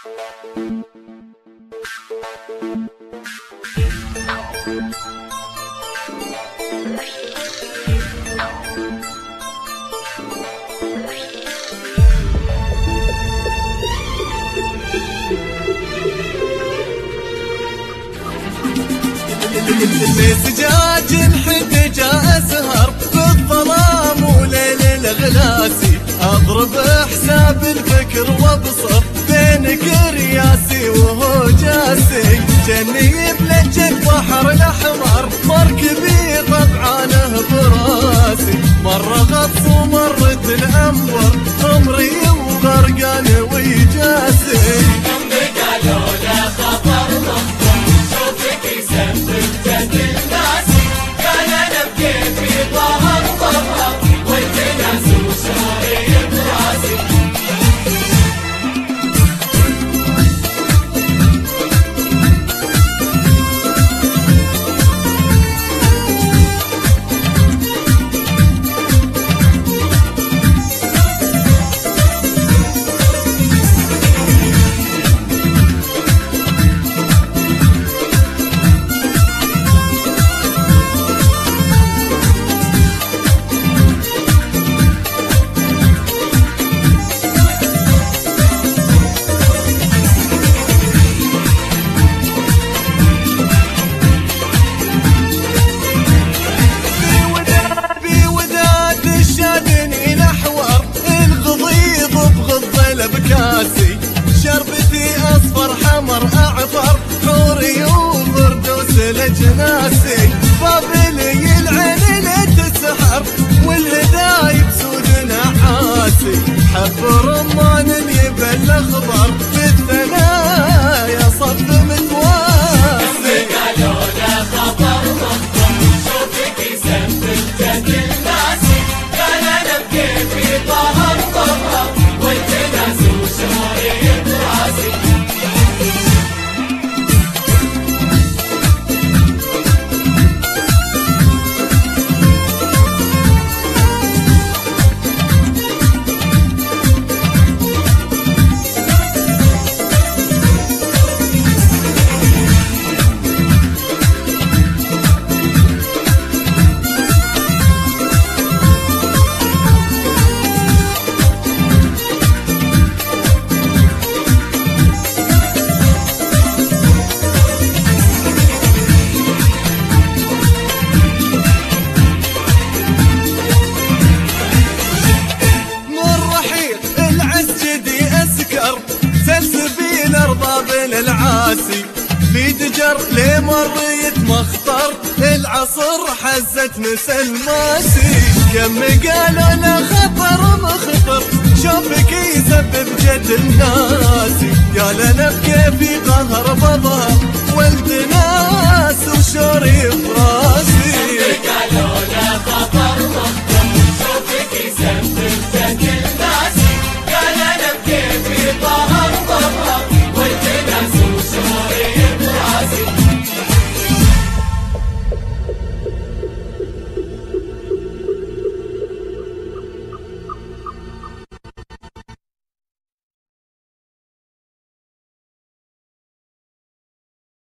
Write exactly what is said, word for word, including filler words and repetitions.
لسجاج الحد جاء اسهر بالظلام وليل الغلاسي، اضرب حساب الفكر وابصر بينك رياسي وهو جاسي، جني بلج البحر الاحمر مركبي طبعانه براسي، مره غطس ومرت الانبر عمري وغرقان ويجاسي. شربتي اصفر حمر اعفر حوري وفردوس لجناسي، بابلي العين لا تسحر والهدايب سود نحاسي، حب رمان يبل اخضر بالثنايا صف متواسي. قالوا له خبر مخبر شوفك سبت الناسي، قال انا بكيفي ظهر ظهر وانت ناس وشاري براسي. سلسبيل ارباب العاسي في دجر لمر يتمخطر العصر حزت مسلماسي، كم قالوا له خطر